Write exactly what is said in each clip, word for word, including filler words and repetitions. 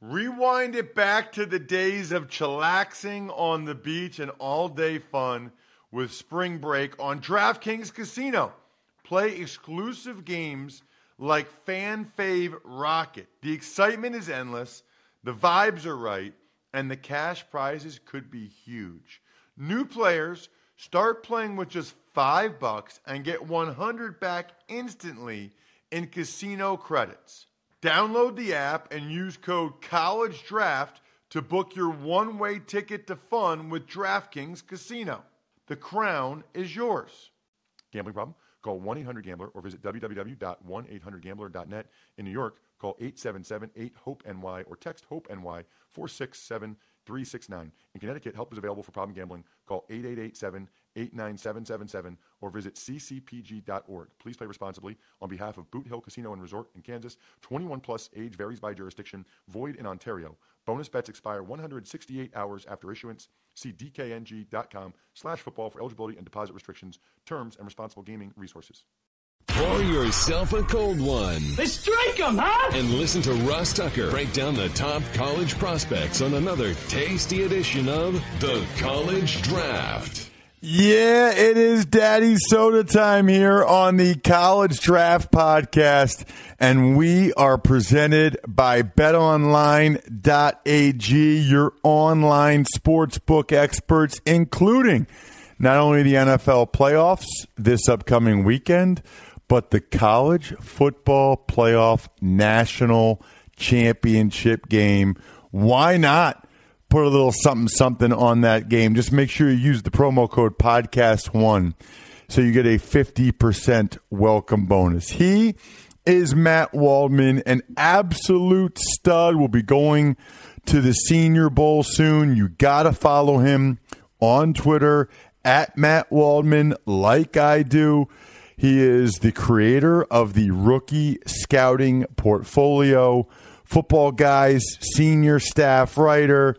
Rewind it back to the days of chillaxing on the beach and all-day fun with Spring Break on DraftKings Casino. Play exclusive games like Fan Fave Rocket. The excitement is endless, the vibes are right, and the cash prizes could be huge. New players start playing with just five bucks and get one hundred back instantly in casino credits. Download the app and use code COLLEGEDRAFT to book your one-way ticket to fun with DraftKings Casino. The crown is yours. Gambling problem? Call one eight hundred gambler or visit w w w dot one eight hundred gambler dot net. In New York, call eight seven seven eight hope N Y or text HOPE-NY four six seven three six nine. In Connecticut, help is available for problem gambling. Call eight eight eight seven eight nine seven seven seven or visit c c p g dot org. Please play responsibly. On behalf of Boot Hill Casino and Resort in Kansas, twenty-one plus, age varies by jurisdiction, void in Ontario. Bonus bets expire one hundred sixty-eight hours after issuance. See d k n g dot com slash football for eligibility and deposit restrictions, terms, and responsible gaming resources. Pour yourself a cold one. Let's strike 'em, huh? And listen to Ross Tucker break down the top college prospects on another tasty edition of The College Draft. Yeah, it is Daddy Soda time here on the College Draft Podcast, and we are presented by bet online dot a g, your online sportsbook experts, including not only the N F L playoffs this upcoming weekend, but the College Football Playoff National Championship game. Why not put a little something something on that game? Just make sure you use the promo code podcast one so you get a fifty percent welcome bonus. He is Matt Waldman, an absolute stud. Will be going to the Senior Bowl soon. You got to follow him on Twitter at Matt Waldman like I do. He is the creator of the Rookie Scouting Portfolio, Football Guys senior staff writer.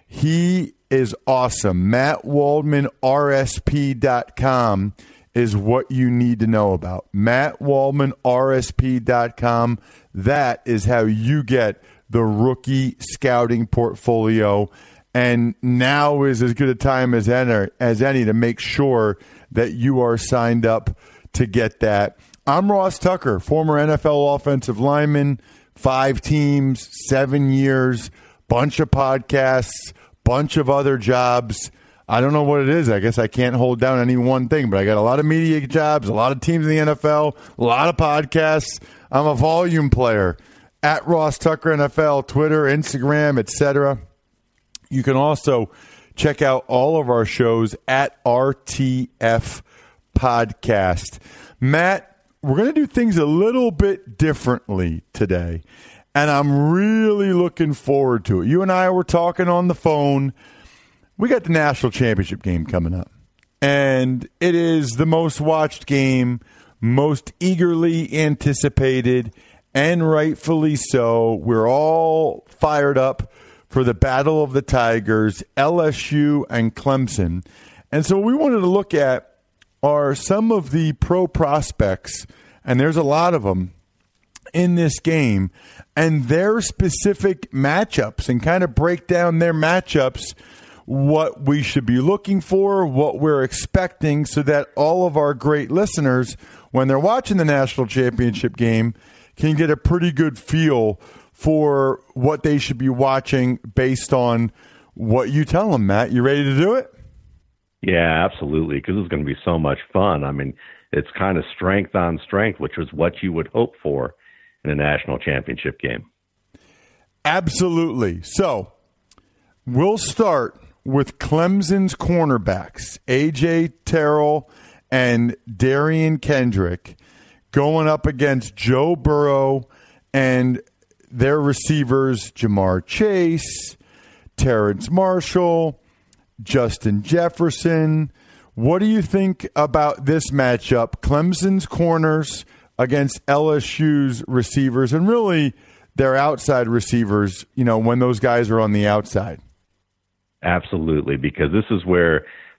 He is awesome. Matt Waldman R S P dot com is what you need to know about. Matt Waldman R S P dot com. That is how you get the Rookie Scouting Portfolio. And now is as good a time as any, as any to make sure that you are signed up to get that. I'm Ross Tucker, former N F L offensive lineman, five teams, seven years, bunch of podcasts, bunch of other jobs. I don't know what it is. I guess I can't hold down any one thing, but I got a lot of media jobs, a lot of teams in the N F L, a lot of podcasts. I'm a volume player. At Ross Tucker N F L, Twitter, Instagram, et cetera. You can also check out all of our shows at R T F Podcast. Matt, we're going to do things a little bit differently today, and I'm really looking forward to it. You and I were talking on the phone. We got the national championship game coming up, and it is the most watched game, most eagerly anticipated, and rightfully so. We're all fired up for the Battle of the Tigers, L S U and Clemson. And so we wanted to look at are some of the pro prospects, and there's a lot of them, in this game, and their specific matchups, and kind of break down their matchups, what we should be looking for, what we're expecting, so that all of our great listeners, when they're watching the national championship game, can get a pretty good feel for what they should be watching based on what you tell them, Matt. You ready to do it? Yeah, absolutely, because it's going to be so much fun. I mean, it's kind of strength on strength, which is what you would hope for in a national championship game. Absolutely. So we'll start with Clemson's cornerbacks, A J Terrell and Darian Kendrick, going up against Joe Burrow and their receivers, Jamar Chase, Terrence Marshall, Justin Jefferson. What do you think about this matchup? Clemson's corners against L S U's receivers, and really their outside receivers, you know, when those guys are on the outside. Absolutely, because this is where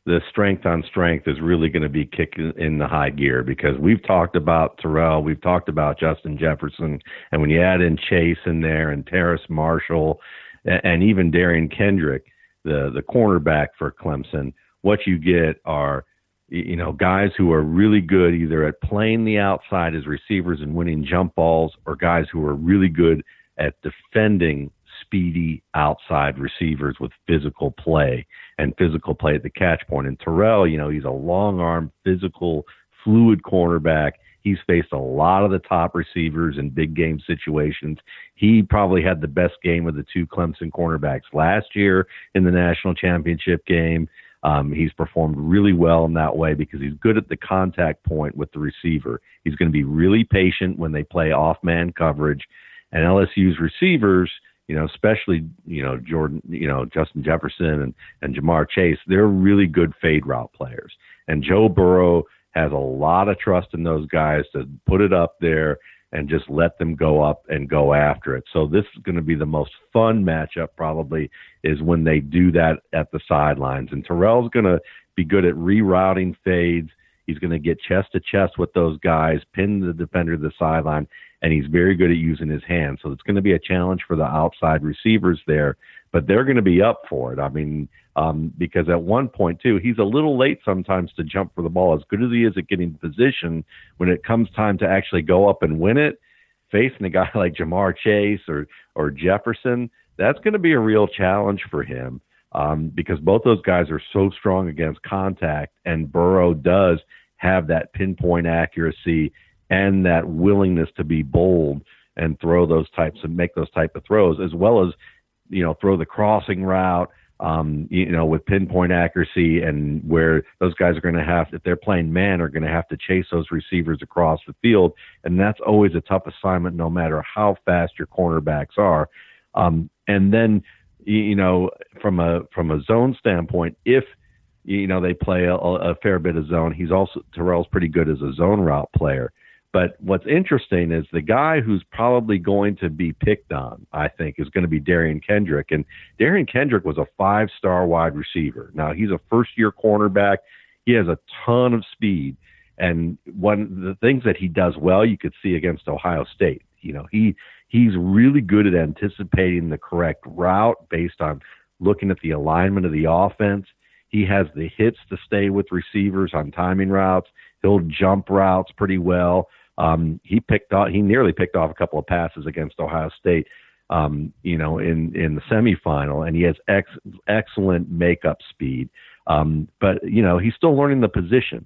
the strength on strength is really going to be kicking in the high gear, because we've talked about Terrell, we've talked about Justin Jefferson, and when you add in Chase in there and Terrace Marshall and, and even Darian Kendrick, the the cornerback for Clemson, what you get are, you know, guys who are really good either at playing the outside as receivers and winning jump balls, or guys who are really good at defending speedy outside receivers with physical play and physical play at the catch point. And Terrell, you know, he's a long arm, physical, fluid cornerback. He's faced a lot of the top receivers in big game situations. He probably had the best game of the two Clemson cornerbacks last year in the national championship game. Um, he's performed really well in that way because he's good at the contact point with the receiver. He's going to be really patient when they play off-man coverage. And L S U's receivers, you know, especially, you know, Jordan, you know, Justin Jefferson and, and Jamar Chase, they're really good fade route players. And Joe Burrow has a lot of trust in those guys to put it up there and just let them go up and go after it. So this is going to be the most fun matchup probably, is when they do that at the sidelines. And Terrell's going to be good at rerouting fades. He's going to get chest to chest with those guys, pin the defender to the sideline, and he's very good at using his hands. So it's going to be a challenge for the outside receivers there, but they're going to be up for it. I mean, um, because at one point, too, he's a little late sometimes to jump for the ball. As good as he is at getting position, when it comes time to actually go up and win it, facing a guy like Jamar Chase or, or Jefferson, that's going to be a real challenge for him. Um, because both those guys are so strong against contact, and Burrow does have that pinpoint accuracy and that willingness to be bold and throw those types and make those type of throws, as well as, you know, throw the crossing route, um, you know, with pinpoint accuracy, and where those guys are going to have, if they're playing man, are going to have to chase those receivers across the field. And that's always a tough assignment, no matter how fast your cornerbacks are. Um, and then, you know, from a from a zone standpoint, if, you know, they play a, a fair bit of zone, he's also, Terrell's pretty good as a zone route player. But what's interesting is the guy who's probably going to be picked on, I think, is going to be Darian Kendrick. And Darian Kendrick was a five-star wide receiver. Now, he's a first-year cornerback. He has a ton of speed. And one of the things that he does well, you could see against Ohio State. You know, he he's really good at anticipating the correct route based on looking at the alignment of the offense. He has the hits to stay with receivers on timing routes. He'll jump routes pretty well. Um, he picked off, he nearly picked off a couple of passes against Ohio State, um, you know, in, in the semifinal, and he has ex, excellent makeup speed. Um, but, you know, he's still learning the position.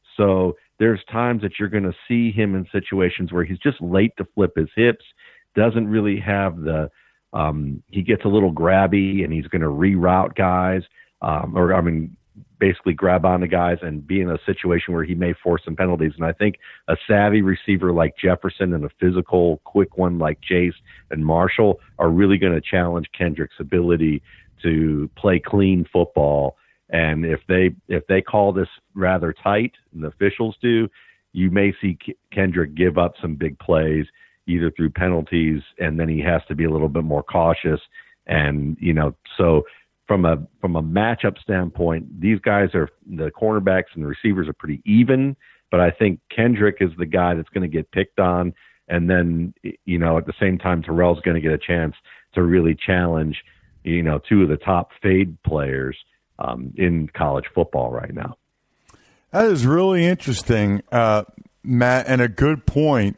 So there's times that you're going to see him in situations where he's just late to flip his hips, doesn't really have the, um, he gets a little grabby, and he's going to reroute guys, um, or, I mean, basically grab onto guys and be in a situation where he may force some penalties. And I think a savvy receiver like Jefferson and a physical, quick one like Chase and Marshall are really going to challenge Kendrick's ability to play clean football. And if they if they call this rather tight, and the officials do, you may see K- Kendrick give up some big plays, either through penalties, and then he has to be a little bit more cautious. And, you know, so From a from a matchup standpoint, these guys are, the cornerbacks and the receivers are pretty even, but I think Kendrick is the guy that's going to get picked on, and then, you know, at the same time, Terrell's going to get a chance to really challenge, you know, two of the top fade players um, in college football right now. That is really interesting, uh, Matt, and a good point.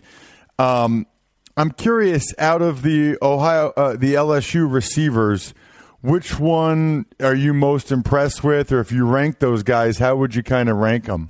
Um, I'm curious, out of the Ohio, uh, the L S U receivers, which one are you most impressed with? Or if you rank those guys, how would you kind of rank them?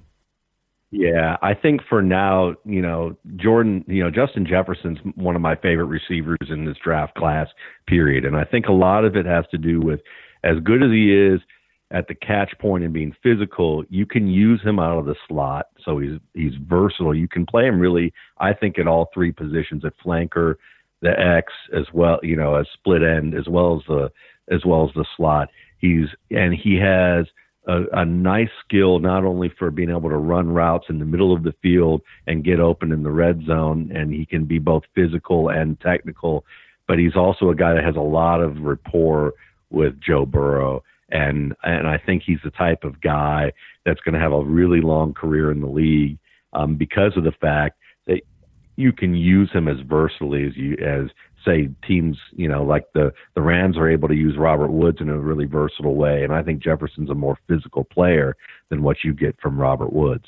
Yeah, I think for now, you know, Jordan, you know, Justin Jefferson's one of my favorite receivers in this draft class, period. And I think a lot of it has to do with, as good as he is at the catch point and being physical, you can use him out of the slot. So he's he's versatile. You can play him really, I think, at all three positions, at flanker, the X, as well, you know, as split end, as well as the as well as the slot. He's, and he has a, a nice skill, not only for being able to run routes in the middle of the field and get open in the red zone, and he can be both physical and technical, but he's also a guy that has a lot of rapport with Joe Burrow. And and I think he's the type of guy that's going to have a really long career in the league um, because of the fact that you can use him as versatilely as you as say teams, you know, like the, the Rams are able to use Robert Woods in a really versatile way. And I think Jefferson's a more physical player than what you get from Robert Woods.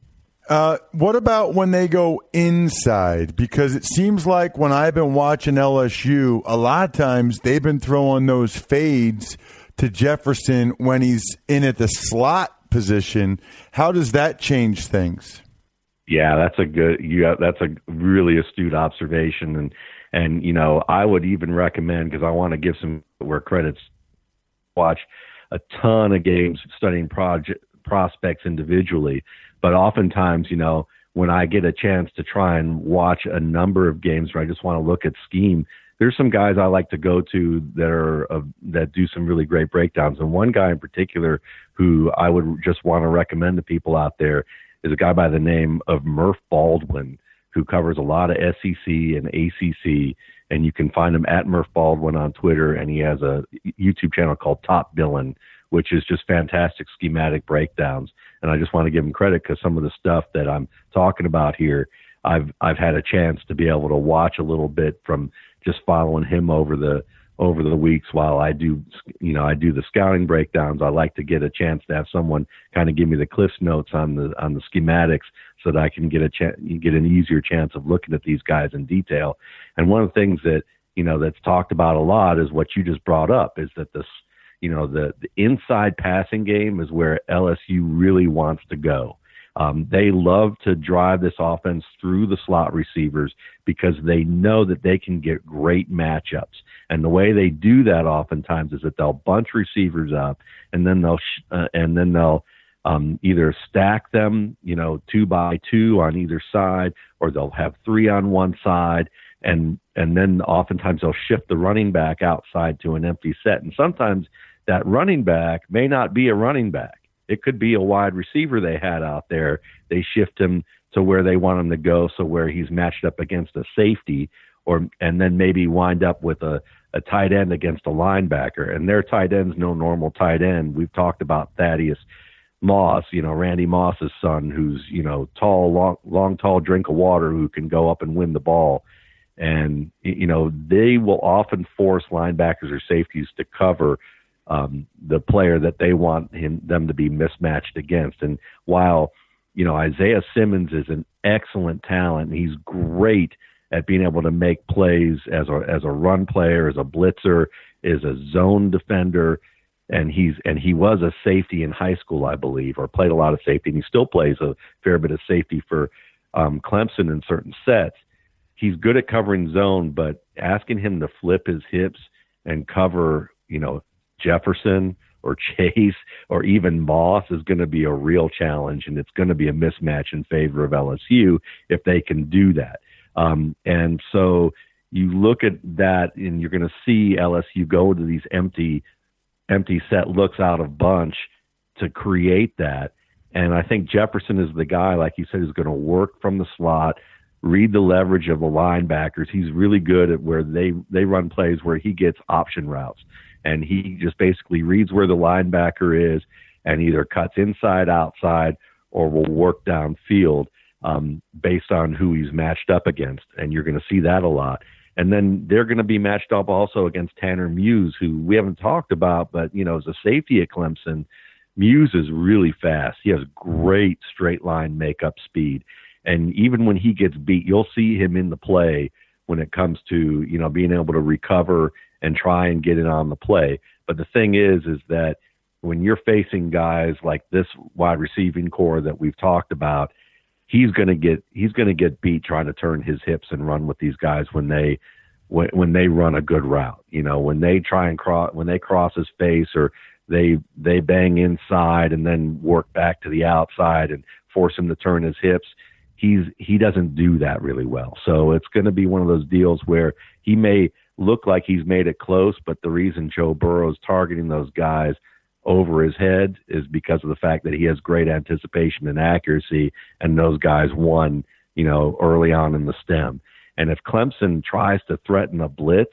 Uh, what about when they go inside? Because it seems like when I've been watching L S U, a lot of times they've been throwing those fades to Jefferson when he's in at the slot position. How does that change things? Yeah, that's a good. You that's a really astute observation, and and you know I would even recommend, because I want to give some where credits. Watch a ton of games studying project prospects individually, but oftentimes you know when I get a chance to try and watch a number of games where I just want to look at scheme, there's some guys I like to go to that are uh, that do some really great breakdowns, and one guy in particular who I would just want to recommend to people out there is a guy by the name of Murph Baldwin, who covers a lot of S E C and A C C, and you can find him at Murph Baldwin on Twitter, and he has a YouTube channel called Top Billin', which is just fantastic schematic breakdowns. And I just want to give him credit because some of the stuff that I'm talking about here, I've I've had a chance to be able to watch a little bit from just following him over the over the weeks while I do, you know, I do the scouting breakdowns. I like to get a chance to have someone kind of give me the Cliff's notes on the on the schematics so that I can get a chance, get an easier chance of looking at these guys in detail. And one of the things that, you know, that's talked about a lot is what you just brought up, is that this, you know, the, the inside passing game is where L S U really wants to go. Um, they love to drive this offense through the slot receivers because they know that they can get great matchups. And the way they do that oftentimes is that they'll bunch receivers up, and then they'll sh- uh, and then they'll um, either stack them, you know, two by two on either side, or they'll have three on one side, and and then oftentimes they'll shift the running back outside to an empty set. And sometimes that running back may not be a running back. It could be a wide receiver they had out there. They shift him to where they want him to go, so where he's matched up against a safety, or and then maybe wind up with a, a tight end against a linebacker. And their tight end's no normal tight end. We've talked about Thaddeus Moss, you know, Randy Moss's son, who's, you know, tall, long, long, tall drink of water who can go up and win the ball. And, you know, they will often force linebackers or safeties to cover Um, the player that they want him them to be mismatched against. And while, you know, Isaiah Simmons is an excellent talent, he's great at being able to make plays as a as a run player, as a blitzer, is a zone defender, and he's and he was a safety in high school, I believe, or played a lot of safety, and he still plays a fair bit of safety for um, Clemson in certain sets. He's good at covering zone, but asking him to flip his hips and cover, you know, Jefferson or Chase or even Moss is going to be a real challenge, and it's going to be a mismatch in favor of L S U if they can do that. Um, and so you look at that, and you're going to see L S U go to these empty, empty set looks out of bunch to create that. And I think Jefferson is the guy, like you said, who's going to work from the slot, read the leverage of the linebackers. He's really good at where they, they run plays where he gets option routes. And he just basically reads where the linebacker is and either cuts inside, outside, or will work downfield um, based on who he's matched up against. And you're going to see that a lot. And then they're going to be matched up also against Tanner Muse, who we haven't talked about, but, you know, as a safety at Clemson, Muse is really fast. He has great straight line makeup speed. And even when he gets beat, you'll see him in the play when it comes to, you know, being able to recover and try and get it on the play. But the thing is, is that when you're facing guys like this wide receiving core that we've talked about, he's going to get, he's going to get beat trying to turn his hips and run with these guys when they, when, when they run a good route, you know, when they try and cross, when they cross his face, or they, they bang inside and then work back to the outside and force him to turn his hips. He's, he doesn't do that really well. So it's going to be one of those deals where he may look like he's made it close, but the reason Joe Burrow's targeting those guys over his head is because of the fact that he has great anticipation and accuracy, and those guys won, you know, early on in the stem. And if Clemson tries to threaten a blitz,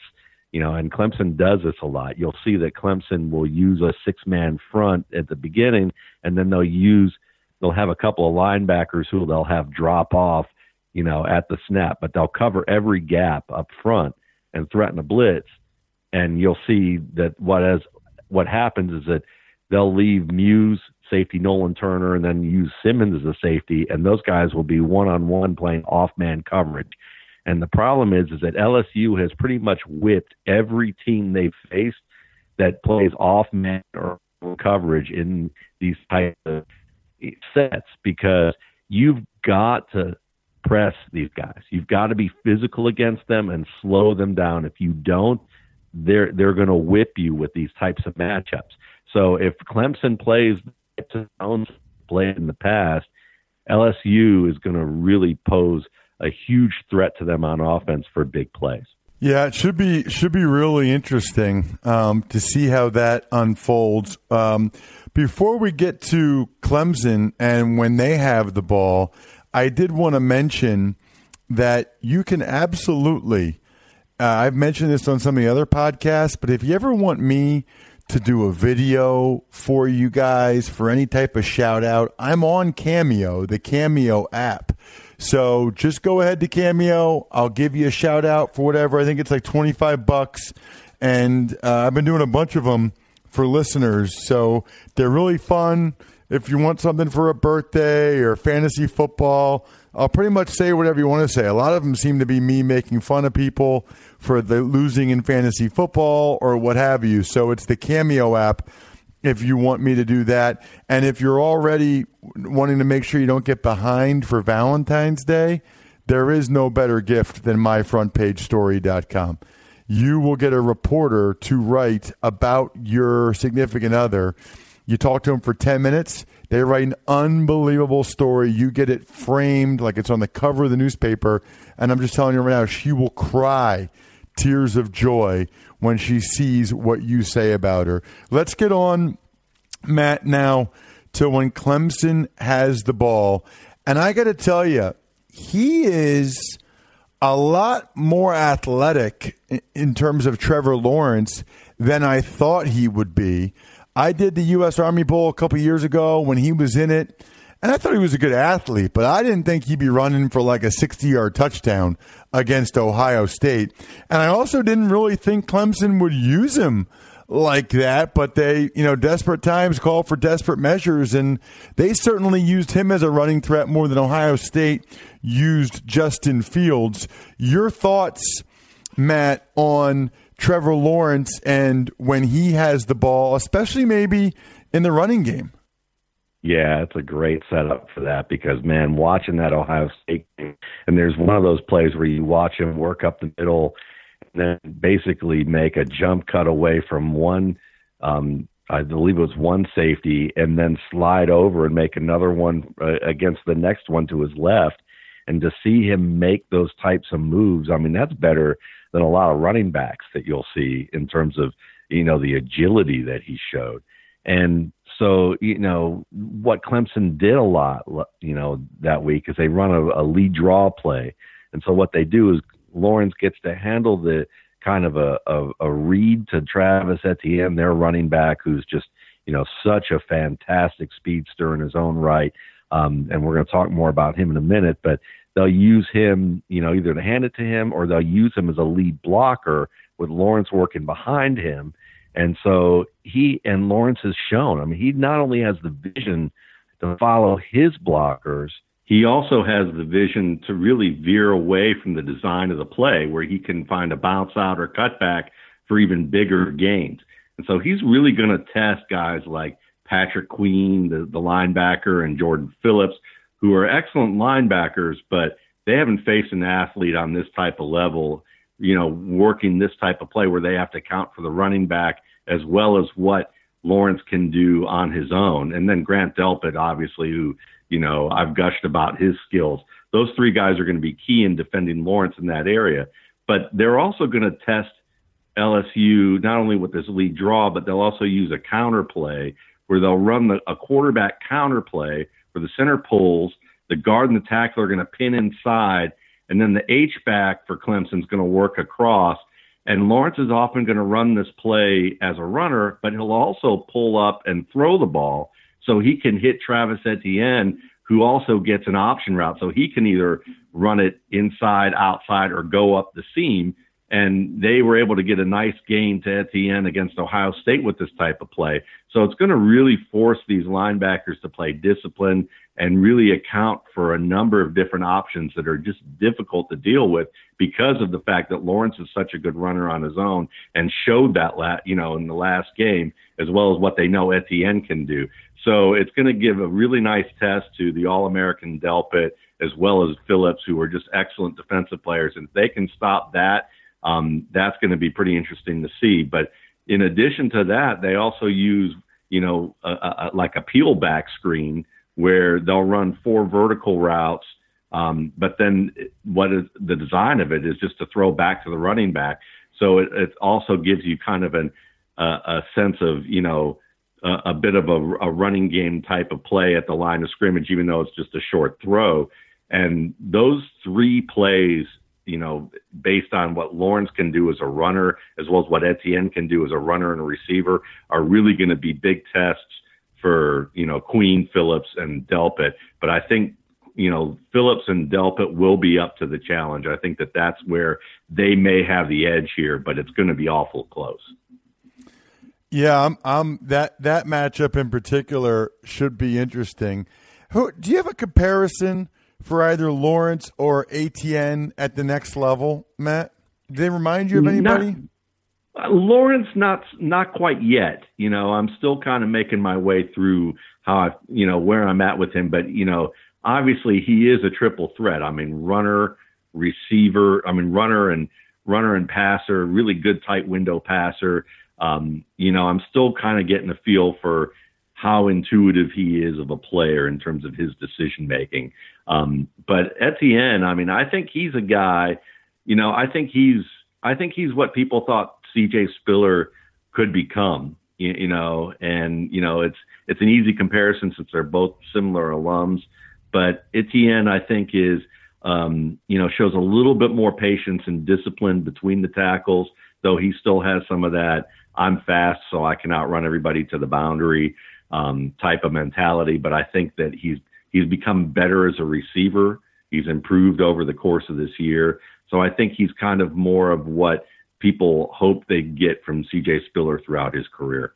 You know, and Clemson does this a lot. You'll see that Clemson will use a six-man front at the beginning, and then they'll use they'll have a couple of linebackers who they'll have drop off, you know, at the snap, but they'll cover every gap up front and threaten a blitz. And you'll see that what as what happens is that they'll leave Muse, safety Nolan Turner, and then use Simmons as a safety, and those guys will be one-on-one playing off-man coverage. And the problem is, is that L S U has pretty much whipped every team they've faced that plays off-man or coverage in these types of sets, because you've got to press these guys. You've got to be physical against them and slow them down. If you don't, they're they're going to whip you with these types of matchups. So if Clemson plays the zones played in the past, L S U is going to really pose a huge threat to them on offense for big plays. Yeah, it should be should be really interesting um, to see how that unfolds. Um, before we get to Clemson and when they have the ball, I did want to mention that you can absolutely, uh, I've mentioned this on some of the other podcasts, but if you ever want me to do a video for you guys for any type of shout out, I'm on Cameo, the Cameo app. So just go ahead to Cameo. I'll give you a shout out for whatever. I think it's like twenty-five bucks. And uh, I've been doing a bunch of them for listeners. So they're really fun. If you want something for a birthday or fantasy football, I'll pretty much say whatever you want to say. A lot of them seem to be me making fun of people for the losing in fantasy football or what have you. So it's the Cameo app if you want me to do that. And if you're already wanting to make sure you don't get behind for Valentine's Day, there is no better gift than my front page story dot com. You will get a reporter to write about your significant other. You talk to them for ten minutes. They write an unbelievable story. You get it framed like it's on the cover of the newspaper. And I'm just telling you right now, she will cry tears of joy when she sees what you say about her. Let's get on, Matt, now to when Clemson has the ball. And I got to tell you, he is a lot more athletic in terms of Trevor Lawrence than I thought he would be. I did the U S Army Bowl a couple years ago when he was in it, and I thought he was a good athlete, but I didn't think he'd be running for like a sixty-yard touchdown against Ohio State. And I also didn't really think Clemson would use him like that, but they, you know, desperate times call for desperate measures, and they certainly used him as a running threat more than Ohio State used Justin Fields. Your thoughts, Matt, on Trevor Lawrence and when he has the ball, especially maybe in the running game? Yeah, it's a great setup for that because, man, watching that Ohio State game, and there's one of those plays where you watch him work up the middle and then basically make a jump cut away from one, um, I believe it was one safety, and then slide over and make another one uh, against the next one to his left. And to see him make those types of moves, I mean, that's better than a lot of running backs that you'll see in terms of, you know, the agility that he showed. And so, you know, what Clemson did a lot, you know, that week is they run a, a lead draw play. And so what they do is Lawrence gets to handle the kind of a, a, a read to Travis Etienne, their running back, who's just, you know, such a fantastic speedster in his own right. Um, and we're going to talk more about him in a minute, but they'll use him, you know, either to hand it to him or they'll use him as a lead blocker with Lawrence working behind him. And so he and Lawrence has shown, I mean, he not only has the vision to follow his blockers, he also has the vision to really veer away from the design of the play where he can find a bounce out or cutback for even bigger gains. And so he's really going to test guys like Patrick Queen, the, the linebacker, and Jordan Phillips, who are excellent linebackers, but they haven't faced an athlete on this type of level, you know, working this type of play where they have to account for the running back as well as what Lawrence can do on his own. And then Grant Delpit, obviously, who, you know, I've gushed about his skills. Those three guys are going to be key in defending Lawrence in that area. But they're also going to test L S U not only with this lead draw, but they'll also use a counter play where they'll run the, a quarterback counter play where the center pulls, the guard and the tackle are going to pin inside, and then the H-back for Clemson is going to work across. And Lawrence is often going to run this play as a runner, but he'll also pull up and throw the ball so he can hit Travis Etienne, who also gets an option route. So he can either run it inside, outside, or go up the seam. And they were able to get a nice gain to Etienne against Ohio State with this type of play. So it's going to really force these linebackers to play discipline and really account for a number of different options that are just difficult to deal with because of the fact that Lawrence is such a good runner on his own and showed that, la- you know, in the last game, as well as what they know Etienne can do. So it's going to give a really nice test to the All-American Delpit as well as Phillips, who are just excellent defensive players. And if they can stop that, um, that's going to be pretty interesting to see. But in addition to that, they also use, you know, a, a, like a peel back screen where they'll run four vertical routes. Um, but then what is the design of it is just to throw back to the running back. So it, it also gives you kind of an, uh, a sense of, you know, a, a bit of a, a running game type of play at the line of scrimmage, even though it's just a short throw. And those three plays, you know, based on what Lawrence can do as a runner, as well as what Etienne can do as a runner and a receiver, are really going to be big tests for, you know, Queen, Phillips, and Delpit. But I think, you know, Phillips and Delpit will be up to the challenge. I think that that's where they may have the edge here, but it's going to be awful close. Yeah, I'm, I'm that that matchup in particular should be interesting. Who do you have a comparison for either Lawrence or Etienne at the next level, Matt? Do they remind you of anybody? Not, uh, Lawrence, not not quite yet. You know, I'm still kind of making my way through how I, you know, where I'm at with him. But you know, obviously he is a triple threat. I mean, runner, receiver. I mean, runner and runner and passer. Really good tight window passer. Um, you know, I'm still kind of getting a feel for how intuitive he is of a player in terms of his decision making. Um, but Etienne, I mean, I think he's a guy, you know, I think he's, I think he's what people thought C J Spiller could become, you, you know, and, you know, it's, it's an easy comparison since they're both similar alums, but Etienne, I think is, um, you know, shows a little bit more patience and discipline between the tackles, though he still has some of that I'm fast, so I can outrun everybody to the boundary um, type of mentality. But I think that he's he's become better as a receiver. He's improved over the course of this year. So I think he's kind of more of what people hope they get from C J Spiller throughout his career.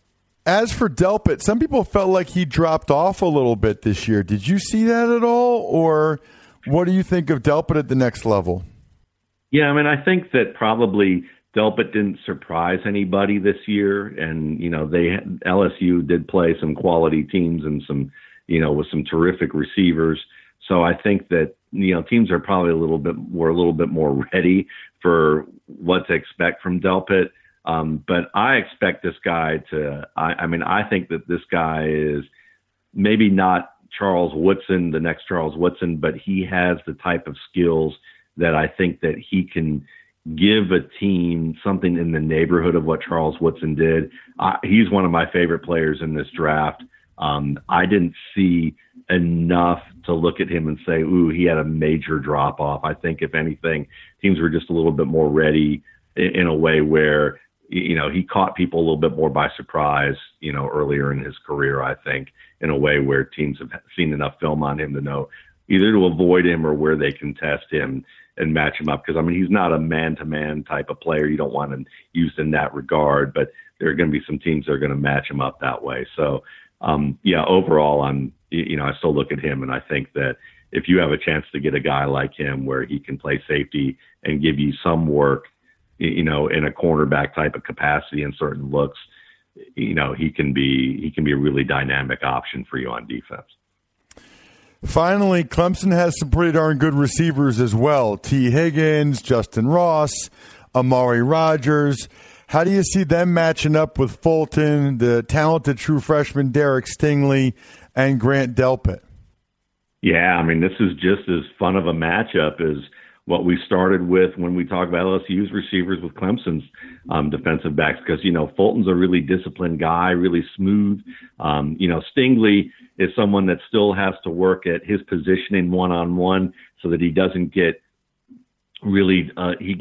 As for Delpit, some people felt like he dropped off a little bit this year. Did you see that at all? Or what do you think of Delpit at the next level? Yeah, I mean, I think that probably Delpit didn't surprise anybody this year. And, you know, they L S U did play some quality teams and some, you know, with some terrific receivers. So I think that, you know, teams are probably a little bit, were a little bit more ready for what to expect from Delpit. Um, but I expect this guy to, I, I mean, I think that this guy is maybe not Charles Woodson, the next Charles Woodson, but he has the type of skills that I think that he can give a team something in the neighborhood of what Charles Woodson did. Uh, he's one of my favorite players in this draft. Um, I didn't see enough to look at him and say, ooh, he had a major drop off. I think if anything, teams were just a little bit more ready in, in a way where, you know, he caught people a little bit more by surprise, you know, earlier in his career, I think, in a way where teams have seen enough film on him to know either to avoid him or where they can test him and match him up. Because, I mean, he's not a man-to-man type of player. You don't want him used in that regard, but there are going to be some teams that are going to match him up that way. So, um, yeah, overall, I'm, you know, I still look at him and I think that if you have a chance to get a guy like him where he can play safety and give you some work, you know, in a cornerback type of capacity and certain looks, you know, he can be, he can be a really dynamic option for you on defense. Finally, Clemson has some pretty darn good receivers as well. T. Higgins, Justin Ross, Amari Rogers. How do you see them matching up with Fulton, the talented true freshman Derek Stingley, and Grant Delpit? Yeah, I mean, this is just as fun of a matchup as what we started with when we talk about L S U's receivers with Clemson's um, defensive backs, because, you know, Fulton's a really disciplined guy, really smooth. Um, you know, Stingley is someone that still has to work at his positioning one-on-one so that he doesn't get really, uh, he gets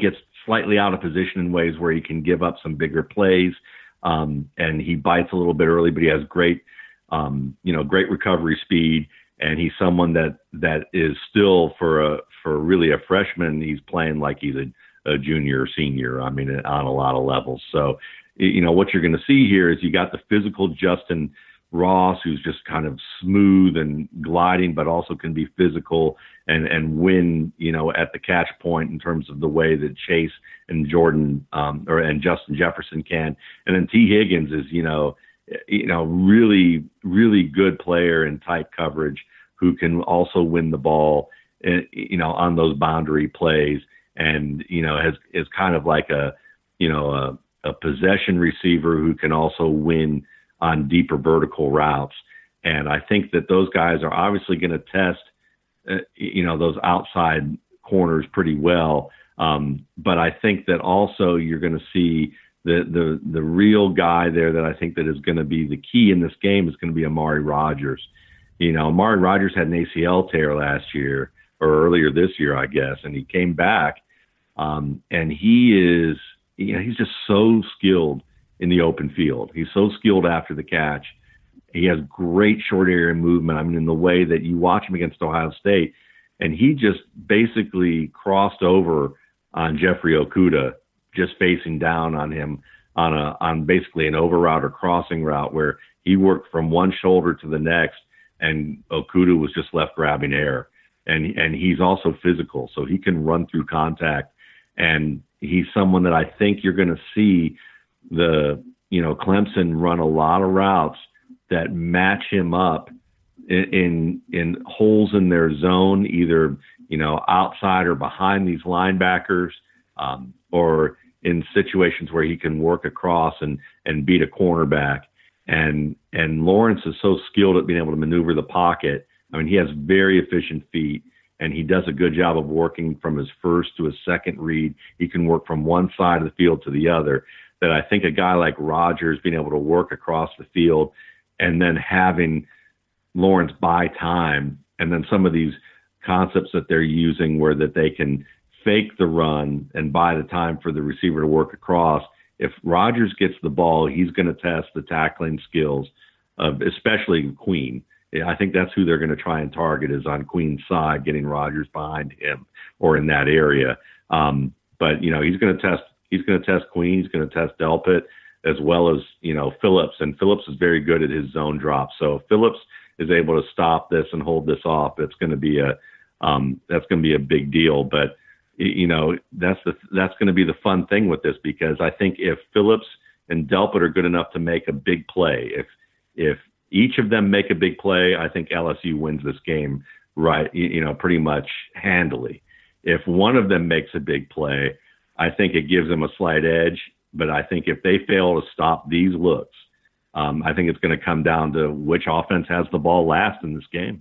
slightly out of position in ways where he can give up some bigger plays. Um, and he bites a little bit early, but he has great, um, you know, great recovery speed. And he's someone that, that is still for a, for really a freshman, he's playing like he's a, a junior or senior. I mean, on a lot of levels. So, you know, what you're going to see here is you got the physical Justin Ross, who's just kind of smooth and gliding, but also can be physical and, and win, you know, at the catch point in terms of the way that Chase and Jordan um, or and Justin Jefferson can. And then T. Higgins is, you know, you know, really, really good player in tight coverage who can also win the ball, you know, on those boundary plays, and you know, has is kind of like a, you know, a, a possession receiver who can also win on deeper vertical routes. And I think that those guys are obviously going to test, uh, you know, those outside corners pretty well. Um, but I think that also you're going to see the, the, the real guy there that I think that is going to be the key in this game is going to be Amari Rodgers. You know, Amari Rodgers had an A C L tear last year or earlier this year, I guess, and he came back. Um, and he is, you know, he's just so skilled in the open field. He's so skilled after the catch. He has great short area movement. I mean, in the way that you watch him against Ohio State, and he just basically crossed over on Jeffrey Okudah, just facing down on him on a, on basically an over route or crossing route where he worked from one shoulder to the next, and Okudah was just left grabbing air. And, and he's also physical, so he can run through contact. And he's someone that I think you're going to see the, you know, Clemson run a lot of routes that match him up in, in, in holes in their zone, either, you know, outside or behind these linebackers, um, or in situations where he can work across and, and beat a cornerback. And, and Lawrence is so skilled at being able to maneuver the pocket. I mean, he has very efficient feet, and he does a good job of working from his first to his second read. He can work from one side of the field to the other. That I think a guy like Rodgers being able to work across the field and then having Lawrence buy time, and then some of these concepts that they're using where that they can fake the run and buy the time for the receiver to work across. If Rodgers gets the ball, he's going to test the tackling skills of especially Queen. I think that's who they're going to try and target, is on Queen's side, getting Rodgers behind him or in that area. Um, but, you know, he's going to test He's going to test Queen. He's going to test Delpit, as well as, you know, Phillips. And Phillips is very good at his zone drop. So if Phillips is able to stop this and hold this off, it's going to be a um, that's going to be a big deal. But you know, that's the that's going to be the fun thing with this, because I think if Phillips and Delpit are good enough to make a big play, if if each of them make a big play, I think L S U wins this game, right? You know, pretty much handily. If one of them makes a big play, I think it gives them a slight edge, but I think if they fail to stop these looks, um, I think it's going to come down to which offense has the ball last in this game.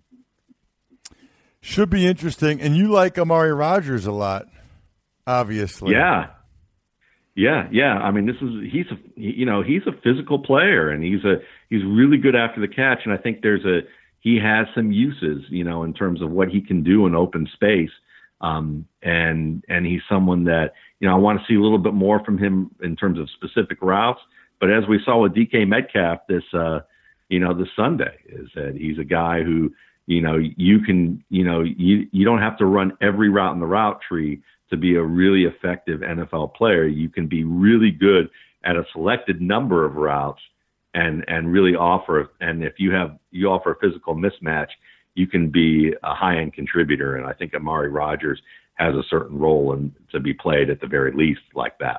Should be interesting. And you like Amari Rodgers a lot, obviously. Yeah. Yeah, yeah. I mean, this is he's a you know he's a physical player, and he's a he's really good after the catch. And I think there's a he has some uses, you know, in terms of what he can do in open space. Um, and, and he's someone that, you know, I want to see a little bit more from him in terms of specific routes. But as we saw with D K Metcalf this, uh, you know, this Sunday, is that he's a guy who, you know, you can, you know, you, you don't have to run every route in the route tree to be a really effective N F L player. You can be really good at a selected number of routes and, and really offer, and if you have, you offer a physical mismatch, you can be a high-end contributor. And I think Amari Rodgers has a certain role in, to be played at the very least like that.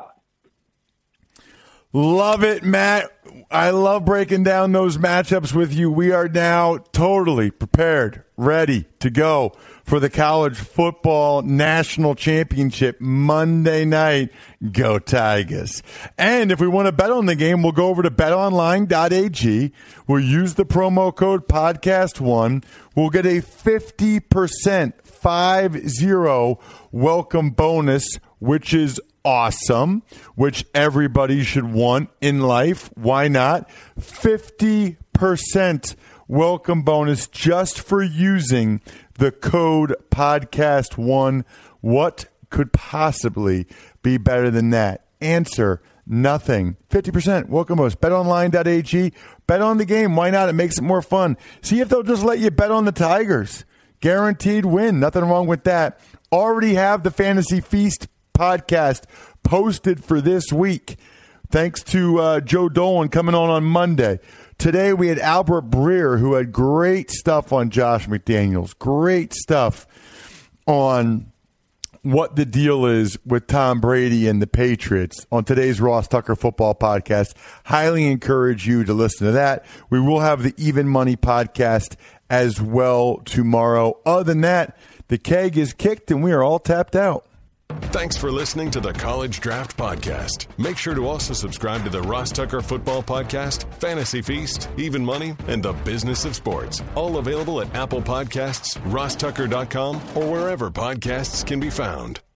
Love it, Matt. I love breaking down those matchups with you. We are now totally prepared, ready to go for the college football national championship Monday night. Go Tigers. And if we want to bet on the game, we'll go over to bet online dot a g. We'll use the promo code podcast one. We'll get a fifty percent five zero welcome bonus, which is awesome, which everybody should want in life. Why not? fifty percent welcome bonus just for using the code podcast one. What could possibly be better than that? Answer, nothing. fifty percent. Welcome us. bet online dot a g. Bet on the game. Why not? It makes it more fun. See if they'll just let you bet on the Tigers. Guaranteed win. Nothing wrong with that. Already have the Fantasy Feast podcast posted for this week. Thanks to uh, Joe Dolan coming on on Monday. Today we had Albert Breer, who had great stuff on Josh McDaniels. Great stuff on what the deal is with Tom Brady and the Patriots on today's Ross Tucker Football Podcast. Highly encourage you to listen to that. We will have the Even Money Podcast as well tomorrow. Other than that, the keg is kicked and we are all tapped out. Thanks for listening to the College Draft Podcast. Make sure to also subscribe to the Ross Tucker Football Podcast, Fantasy Feast, Even Money, and The Business of Sports. All available at Apple Podcasts, ross tucker dot com, or wherever podcasts can be found.